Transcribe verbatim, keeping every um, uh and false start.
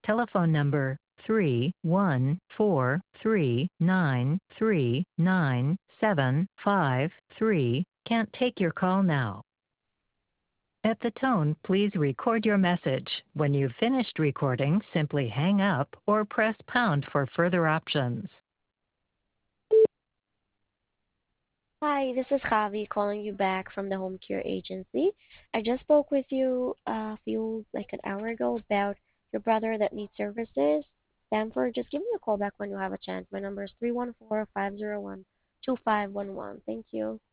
telephone number three one four three nine three nine seven five three can't take your call now. At the tone, please record your message. When you've finished recording, simply hang up or press pound for further options. Hi, this is Javi calling you back from the home care agency. I just spoke with you a few, like an hour ago, about your brother that needs services. Stanford, just give me a call back when you have a chance. My number is three one four, five zero one, two five one one. Thank you.